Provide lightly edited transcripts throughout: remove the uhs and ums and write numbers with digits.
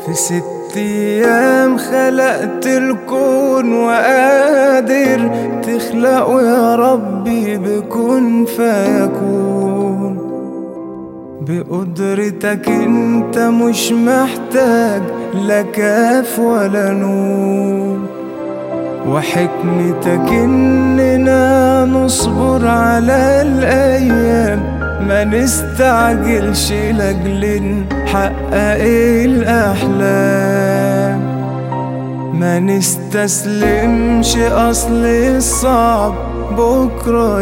في 6 أيام خلقت الكون وقادر تخلقه يا ربي بكن فيكون. بقدرتك انت مش محتاج لا كاف ولا نون، وحكمتك اننا نصبر على الايام، ما نستعجلش لاجل نحقق الاحلام، ما نستسلمش اصل الصعب بكره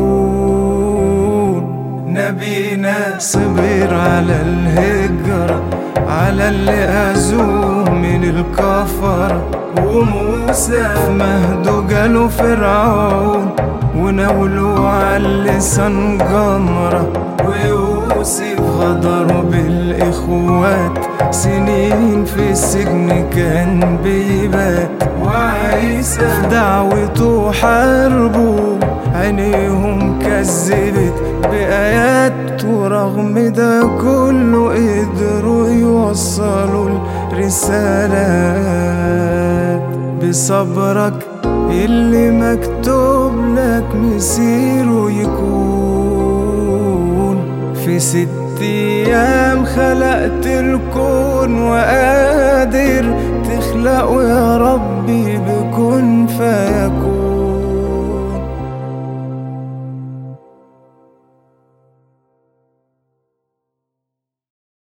يهون. نبينا صبر على الهجرة، على اللي أذوه من الكفر، وموسى مهده جاله فرعون وناوله على اللسان جمرة، ويوسف غدروا بالإخوات سنين في السجن كان بيبات، وعيسى دعوته حاربه عينيهم كذبت بآيات، ورغم ده كله قدروا يوصلوا الرسالات. بصبرك اللي مكتوب لك مسيره يكون. في 6 أيام خلقت الكون وقادر تخلقه يا ربي بكن فيكون.